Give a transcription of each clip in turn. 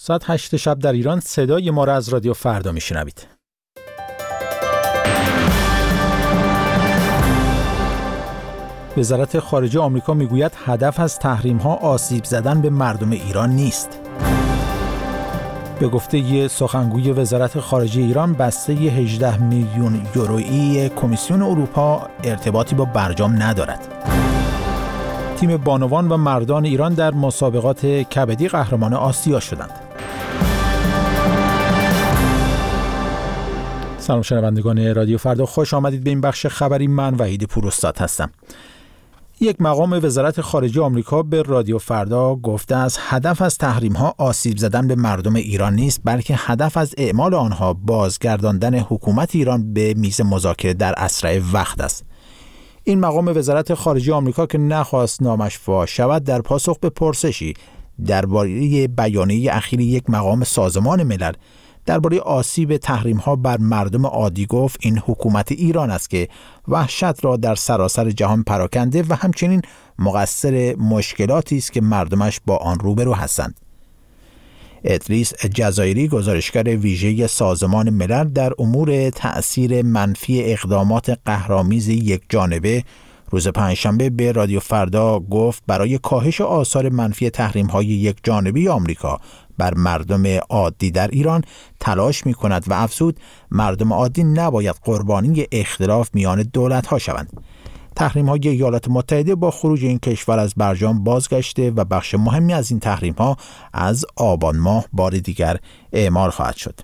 ساعت 8 شب در ایران صدای ما را از رادیو فردا میشنوید. وزارت خارجه آمریکا میگوید هدف از تحریم‌ها آسیب زدن به مردم ایران نیست. به گفته سخنگوی وزارت خارجه ایران، بسته 18 میلیون یورویی کمیسیون اروپا ارتباطی با برجام ندارد. تیم بانوان و مردان ایران در مسابقات کبدی قهرمان آسیا شدند. سلام شنوندگان رادیو فردا، خوش آمدید به این بخش خبری. من وحید پوراستاد هستم. یک مقام وزارت خارجه آمریکا به رادیو فردا گفته است هدف از تحریم‌ها آسیب زدن به مردم ایران نیست، بلکه هدف از اعمال آنها بازگرداندن حکومت ایران به میز مذاکره در اسرع وقت است. این مقام وزارت خارجه آمریکا که نخواست نامش فاش شود، در پاسخ به پرسشی درباره بیانیه اخیر یک مقام سازمان ملل درباره آسیب تحریم‌ها بر مردم عادی گفت این حکومت ایران است که وحشت را در سراسر جهان پراکنده و همچنین مقصر مشکلاتی است که مردمش با آن روبرو هستند. ادریس جزایری، گزارشگر ویژه سازمان ملل در امور تأثیر منفی اقدامات قهرآمیز یک جانبه، روز پنجشنبه به رادیو فردا گفت برای کاهش آثار منفی تحریم‌های یک جانبه آمریکا بر مردم عادی در ایران تلاش می‌کند و افزود مردم عادی نباید قربانی اختلاف میان دولت‌ها شوند. تحریم‌های ایالات متحده با خروج این کشور از برجام بازگشته و بخش مهمی از این تحریم‌ها از آبان ماه بار دیگر اعمال خواهد شد.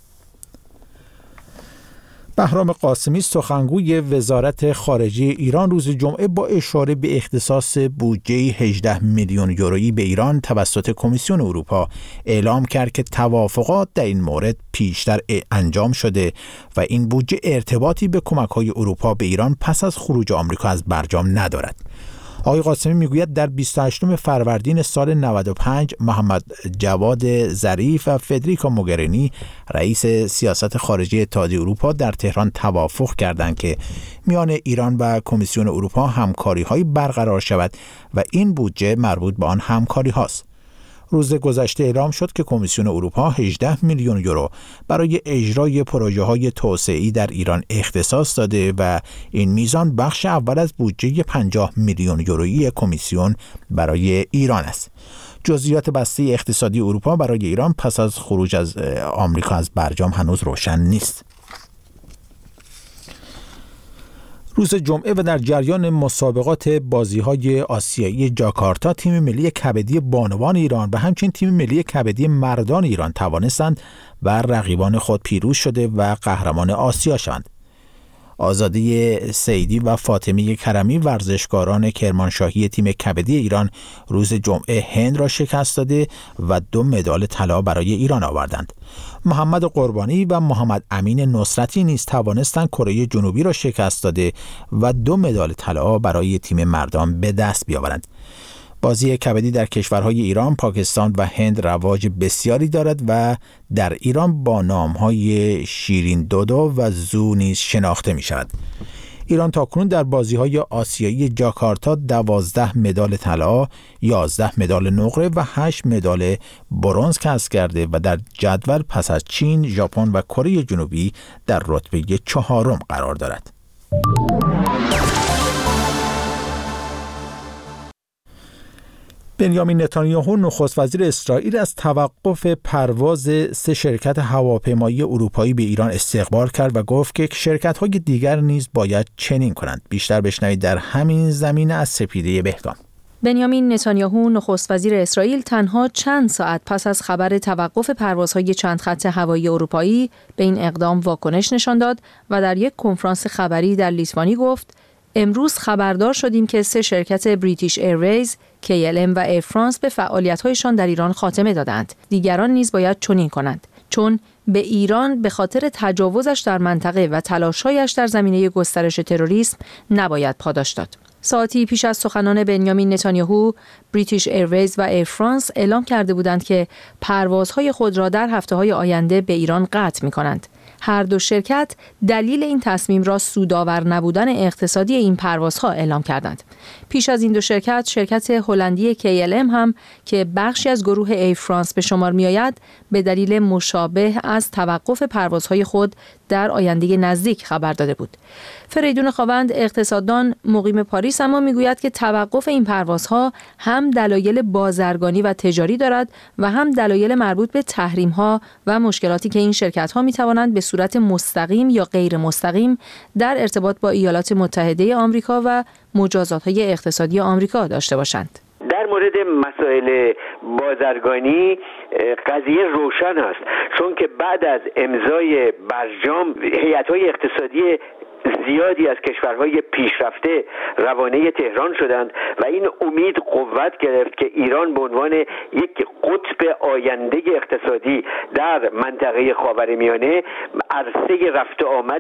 بهرام قاسمی، سخنگوی وزارت خارجه ایران، روز جمعه با اشاره به اختصاص بودجه 18 میلیون یورویی به ایران توسط کمیسیون اروپا اعلام کرد که توافقات در این مورد پیشتر انجام شده و این بودجه ارتباطی به کمک‌های اروپا به ایران پس از خروج آمریکا از برجام ندارد. آقای قاسمی میگوید در 28 فروردین سال 95 محمد جواد ظریف و فدریکا موگرینی، رئیس سیاست خارجی اتحادیه اروپا، در تهران توافق کردند که میان ایران و کمیسیون اروپا همکاری‌هایی برقرار شود و این بودجه مربوط به آن همکاری هاست. روز گذشته اعلام شد که کمیسیون اروپا 18 میلیون یورو برای اجرای پروژه‌های توسعه‌ای در ایران اختصاص داده و این میزان بخش اول از بودجه 50 میلیون یورویی کمیسیون برای ایران است. جزئیات بسته اقتصادی اروپا برای ایران پس از خروج از آمریکا از برجام هنوز روشن نیست. روز جمعه و در جریان مسابقات بازی‌های آسیایی جاکارتا، تیم ملی کبدی بانوان ایران و همچنین تیم ملی کبدی مردان ایران توانستند بر رقیبان خود پیروز شده و قهرمان آسیا شوند. آزاده سیدی و فاطمه کرمی، ورزشکاران کرمانشاهی تیم کبدی ایران، روز جمعه هند را شکست داده و 2 مدال طلا برای ایران آوردند. محمد قربانی و محمد امین نصرتی نیز توانستند کره جنوبی را شکست داده و 2 مدال طلا برای تیم مردان به دست بیاورند. بازی کبدی در کشورهای ایران، پاکستان و هند رواج بسیاری دارد و در ایران با نام‌های شیرین دودو و زو نیز شناخته می شود. ایران تاکنون در بازی‌های آسیایی جاکارتا 12 مدال طلا، 11 مدال نقره و 8 مدال برنز کسب کرده و در جدول پس از چین، ژاپن و کره جنوبی در رتبه 4 قرار دارد. بنیامین نتانیاهو، نخست وزیر اسرائیل، از توقف پرواز 3 شرکت هواپیمایی اروپایی به ایران استقبال کرد و گفت که شرکت‌های دیگر نیز باید چنین کنند. بیشتر بشنوید در همین زمینه از سپیده بهگان. بنیامین نتانیاهو، نخست وزیر اسرائیل، تنها چند ساعت پس از خبر توقف پروازهای چند خط هوایی اروپایی به این اقدام واکنش نشان داد و در یک کنفرانس خبری در لیتوانی گفت: امروز خبردار شدیم که 3 شرکت بریتیش ایرویز، KLM و ایر فرانس به فعالیت‌هایشان در ایران خاتمه دادند. دیگران نیز باید چنین کنند، چون به ایران به خاطر تجاوزش در منطقه و تلاش‌هایش در زمینه گسترش تروریسم نباید پاداش داد. ساعتی پیش از سخنان بنیامین نتانیاهو، بریتیش ایرویز و ایر فرانس اعلام کرده بودند که پروازهای خود را در هفته‌های آینده به ایران قطع می‌کنند. هر دو شرکت دلیل این تصمیم را سودآور نبودن اقتصادی این پروازها اعلام کردند. پیش از این دو شرکت هلندی KLM هم که بخشی از گروه ایر فرانس به شمار می‌آید، به دلیل مشابه از توقف پروازهای خود در آینده نزدیک خبر داده بود. فریدون خاوند اقتصاددان مقیم پاریس اما میگوید که توقف این پروازها هم دلایل بازرگانی و تجاری دارد و هم دلایل مربوط به تحریم‌ها و مشکلاتی که این شرکت‌ها می‌توانند به صورت مستقیم یا غیر مستقیم در ارتباط با ایالات متحده آمریکا و مجازات‌های اقتصادی آمریکا داشته باشند. در مورد مسائل بازرگانی قضیه روشن است، چون که بعد از امضای برجام هیئت‌های اقتصادی زیادی از کشورهای پیشرفته روانه تهران شدند و این امید قوت گرفت که ایران به عنوان یک قطب آینده اقتصادی در منطقه خاورمیانه عرصه رفت آمد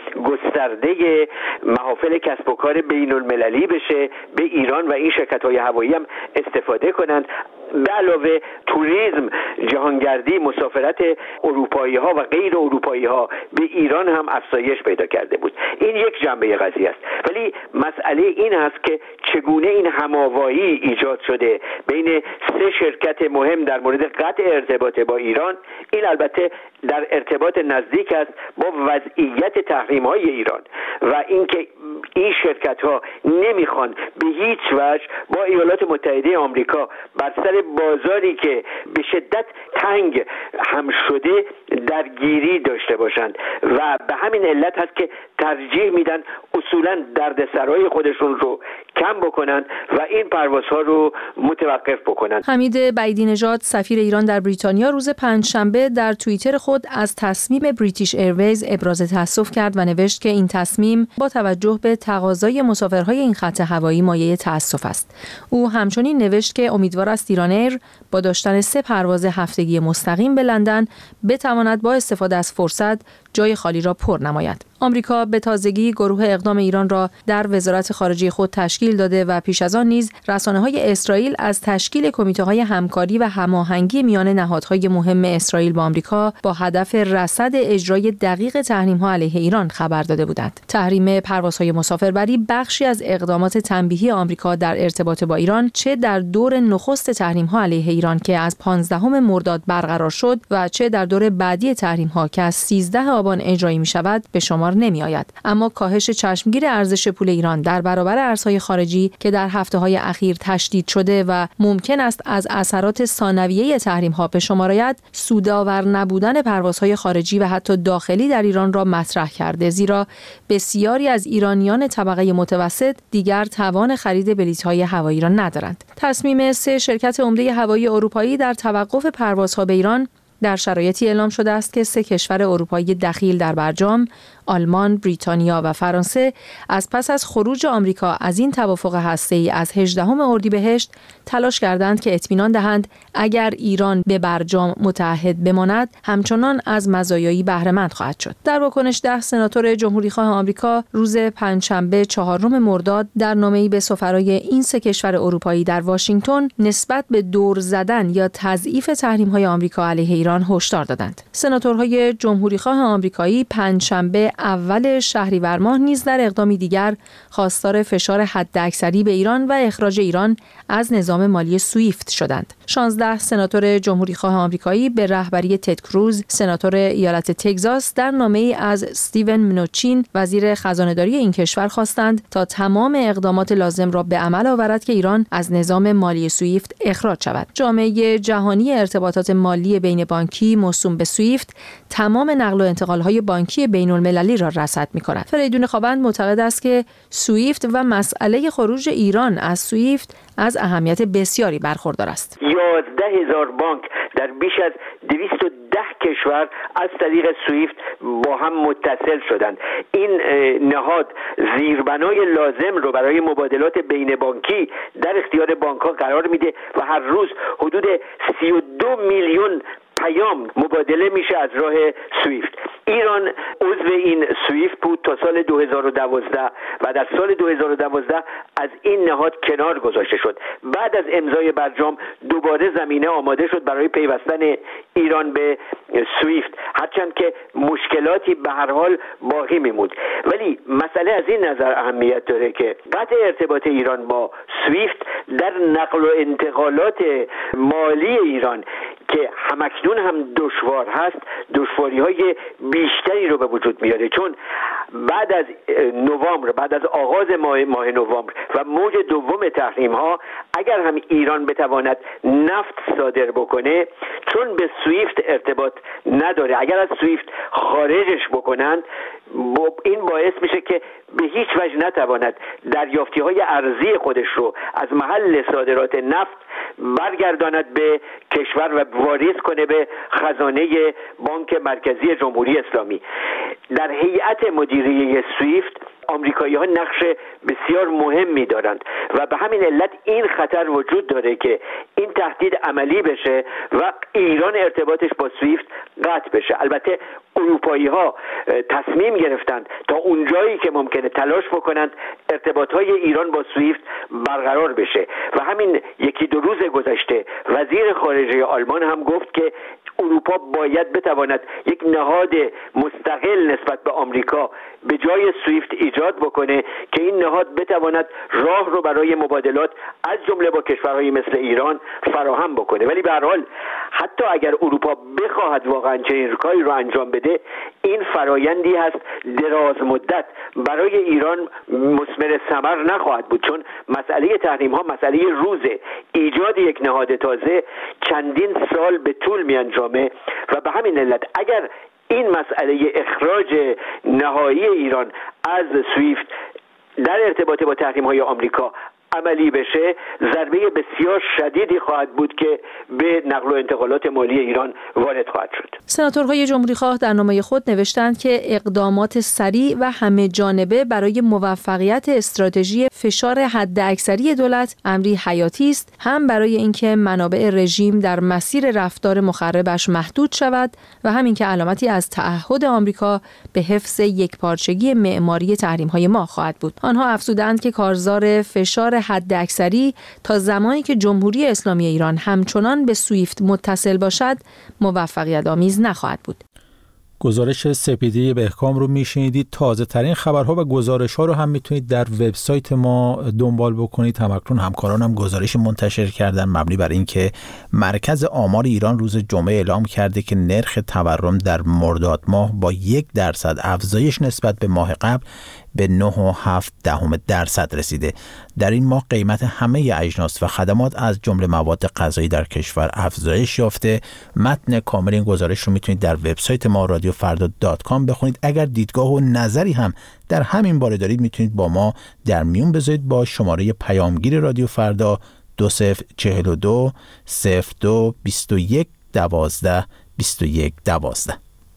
گسترده محافل کسب و کار بین المللی بشه، به ایران و این شرکت‌های هوایی هم استفاده کنند. به علاوه توریسم، جهانگردی، مسافرت اروپایی ها و غیر اروپایی ها به ایران هم افزایش پیدا کرده بود. این یک جنبه قضیه است، ولی مسئله این است که چگونه این هماوایی ایجاد شده بین سه شرکت مهم در مورد قطع ارتباط با ایران. این البته در ارتباط نزدیک است با وضعیت تحریم های ایران و اینکه این شرکت ها نمیخوان به هیچ وجه با ایالات متحده آمریکا بر سر بازاری که به شدت تنگ هم شده درگیری داشته باشند و به همین علت هست که ترجیح میدن اصولا دردسرای خودشون رو کم بکنن و این پروازها رو متوقف بکنن. حمید بعیدی نژاد سفیر ایران در بریتانیا روز پنجشنبه در توییتر خود از تصمیم بریتیش ایرویز ابراز تأسف کرد و نوشت که این تصمیم با توجه به تقاضای مسافرهای این خط هوایی مایه تأسف است. او همچنین نوشت که امیدوار است ایران ایر با داشتن 3 پرواز هفتگی مستقیم به لندن بتواند با استفاده از فرصت جای خالی را پر نماید. آمریکا به تازگی گروه اقدام ایران را در وزارت خارجه خود تشکیل داده و پیش از آن نیز رسانه‌های اسرائیل از تشکیل کمیته‌های همکاری و هماهنگی میان نهادهای مهم اسرائیل با آمریکا با هدف رصد اجرای دقیق تحریم‌ها علیه ایران خبر داده بودند. تحریم پروازهای مسافربری بخشی از اقدامات تنبیهی آمریکا در ارتباط با ایران، چه در دور نخست تحریم‌ها علیه ایران که از 15 مرداد برقرار شد و چه در دور بعدی تحریم‌ها که از 13 آبان اجرایی می‌شود، به شمار نمی‌آید. اما کاهش چشمگیر ارزش پول ایران در برابر ارزهای خارجی که در هفته‌های اخیر تشدید شده و ممکن است از اثرات ثانویه تحریم‌ها به شمار آید، سودآور نبودن پروازهای خارجی و حتی داخلی در ایران را مطرح کرده، زیرا بسیاری از ایرانیان طبقه متوسط دیگر توان خرید بلیط‌های هوایی را ندارند. تصمیم 3 شرکت عمده هوایی اروپایی در توقف پروازها به ایران در شرایطی اعلام شده است که 3 کشور اروپایی دخیل در برجام، آلمان، بریتانیا و فرانسه از پس از خروج آمریکا از این توافق هسته‌ای از 18 اردیبهشت تلاش کردند که اطمینان دهند اگر ایران به برجام متعهد بماند همچنان از مزایایی بهره مند خواهد شد. در واکنش 10 سناتور جمهوریخواه آمریکا روز پنجشنبه 4 مرداد در نامه‌ای به سفرای این 3 کشور اروپایی در واشنگتن نسبت به دور زدن یا تضعیف تحریم‌های آمریکا علیه ایران هشدار دادند. سناتورهای جمهوریخواه آمریکایی پنجشنبه اول شهریور ماه نیز در اقدامی دیگر خواستار فشار حداکثری به ایران و اخراج ایران از نظام مالی سویفت شدند. 16 سناتور جمهوریخواه آمریکایی به رهبری تد کروز، سناتور ایالت تگزاس، در نامه‌ای از استیون منوچین، وزیر خزانه‌داری این کشور خواستند تا تمام اقدامات لازم را به عمل آورد که ایران از نظام مالی سویفت اخراج شود. جامعه جهانی ارتباطات مالی بین بانکی موسوم به سویفت تمام نقل و انتقال‌های بانکی بین‌المللی را رصد می‌کند. فریدون خاوند معتقد است که سویفت و مسئله خروج ایران از سویفت از اهمیت بسیاری برخوردار است. 11,000 بانک در بیش از 210 کشور از طریق سویفت با هم متصل شدند. این نهاد زیربنای لازم رو برای مبادلات بین بانکی در اختیار بانک‌ها قرار میده و هر روز حدود 32 میلیون پیام مبادله میشه از راه سویفت. ایران عضو این سویفت بود تا سال 2012 و در سال 2012 از این نهاد کنار گذاشته شد. بعد از امضای برجام دوباره زمینه آماده شد برای پیوستن ایران به سویفت، هرچند که مشکلاتی به هر حال باقی میموند. ولی مسئله از این نظر اهمیت داره که قطع ارتباط ایران با سویفت در نقل و انتقالات مالی ایران که همکنون هم دشوار هست، دشواری‌های بیشتری رو به وجود میاره، چون بعد از نوامبر، بعد از آغاز ماه نوامبر و موج دوم تحریم‌ها، اگر هم ایران بتواند نفت صادر بکنه، چون به سویفت ارتباط نداره، اگر از سویفت خارجش بکنند، این باعث میشه که به هیچ وجه نتواند دریافتی‌های ارزی خودش رو از محل صادرات نفت برگرداند به کشور و واریز کنه به خزانه بانک مرکزی جمهوری اسلامی. در هیئت مدیره سویفت آمریکایی‌ها نقش بسیار مهمی دارند و به همین علت این خطر وجود داره که این تهدید عملی بشه و ایران ارتباطش با سویفت قطع بشه. البته اروپایی‌ها تصمیم گرفتند تا اونجایی که ممکنه تلاش بکنند ارتباط‌های ایران با سویفت برقرار بشه و همین یکی دو روز گذشته وزیر خارجه آلمان هم گفت که اروپا باید بتواند یک نهاد مستقل نسبت به آمریکا به جای سویفت ایجاد بکنه که این نهاد بتواند راه رو برای مبادلات از جمله با کشورهای مثل ایران فراهم بکنه. ولی به هر حال حتی اگر اروپا بخواهد واقعا چنین کاری رو انجام بده، این فرایندی هست دراز مدت برای ایران مثمر ثمر نخواهد بود، چون مسئله تحریم ها مسئله روزه. ایجاد یک نهاد تازه چندین سال به طول می انجامه و به همین علت اگر این مسئله اخراج نهایی ایران از سویفت در ارتباط با تحریم‌های آمریکا عملی بشه، ضربه بسیار شدیدی خواهد بود که به نقل و انتقالات مالی ایران وارد خواهد شد. سناتورهای جمهوری‌خواه در نامه خود نوشتند که اقدامات سریع و همه جانبه برای موفقیت استراتژی فشار حداکثری دولت امری حیاتی است، هم برای اینکه منابع رژیم در مسیر رفتار مخربش محدود شود و همین که علامتی از تعهد آمریکا به حفظ یکپارچگی معماری تحریم‌های ما خواهد بود. آنها افزودند که کارزار فشار حداکثری تا زمانی که جمهوری اسلامی ایران همچنان به سویفت متصل باشد موفقیت آمیز نخواهد بود. گزارش سپیده بهکام رو میشنیدید. تازه ترین خبرها و گزارش ها رو هم میتونید در وبسایت ما دنبال بکنید. همکنون همکارانم گزارش منتشر کردن مبنی بر اینکه مرکز آمار ایران روز جمعه اعلام کرده که نرخ تورم در مرداد ماه با 1% افزایش نسبت به ماه قبل به 9.7% رسیده. در این ماه قیمت همه اجناس و خدمات از جمله مواد غذایی در کشور افزایش یافته. متن کامل این گزارش رو میتونید در وبسایت ما radiofarda.com بخونید. اگر دیدگاه و نظری هم در همین باره دارید میتونید با ما در میون بذارید با شماره پیامگیر رادیو فردا 2042 02 21 12 21 12.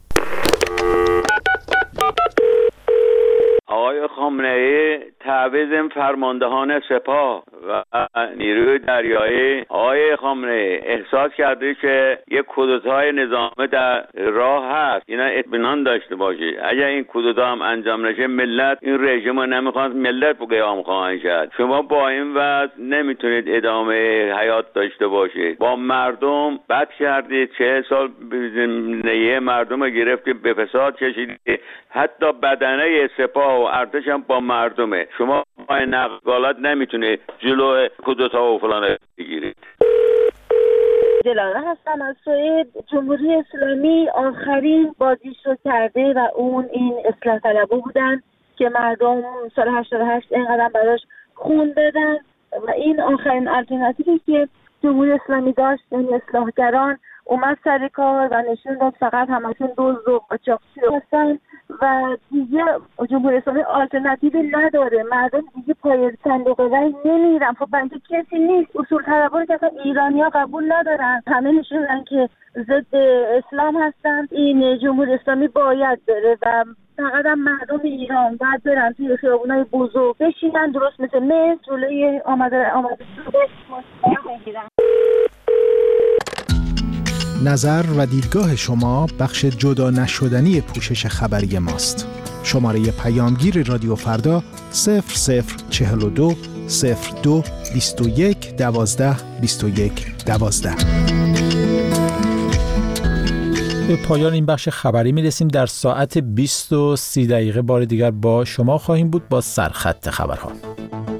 آقای خامنه‌ای تعویض فرماندهان سپاه و نیروی دریایی، آقای خامنه‌ای احساس کرده که یک کودتای نظامی در راه هست، اینا اطمینان داشته باشید. اگر این کودتا هم انجام نشه ملت این رژیم رو نمیخواد، ملت قیام خواهند کرد. شما با این وضع نمیتونید ادامه حیات داشته باشید. با مردم بد کردید، 40 سال زندگی مردم رو گرفتید، به فساد کشیدید، حتی بدنه سپاه و ارتش هم با مردمه. شما با نقالات نمیتونه جلو کودتا و فلان بگیرید. دلاره هستم از سوئد. جمهوری اسلامی آخرین بازیش رو کرده و اون این اصلاح طلبها بودن که مردم سال 88 اینقدر براش خون دادن و این آخرین الترناتیوی که جمهوری اسلامی داشت، یعنی اصلاحگران، اومد سر کار و نشون داد فقط همشون دزد و قاچاقچی هستن و دیگه جمهوری اسلامی آلترناتیوی نداره. مردم دیگه پای صندوق رای نمیرن. خب بنده کسی نیست. اصول طلبا که اصلا ایرانی‌ها قبول ندارن. همه نشون دادن که ضد اسلام هستن. این جمهوری اسلامی باید بره و فقط هم مردم ایران باید برن توی خیابونای بزرگ بشینن، درست مثل مصر جلوی آمده بگیرن. نظر و دیدگاه شما بخش جدا نشدنی پوشش خبری ماست. شماره پیامگیر رادیو فردا 0042 02 21 12 21 12. به پایان این بخش خبری میرسیم. در ساعت 20:30 بار دیگر با شما خواهیم بود با سرخط خبرها.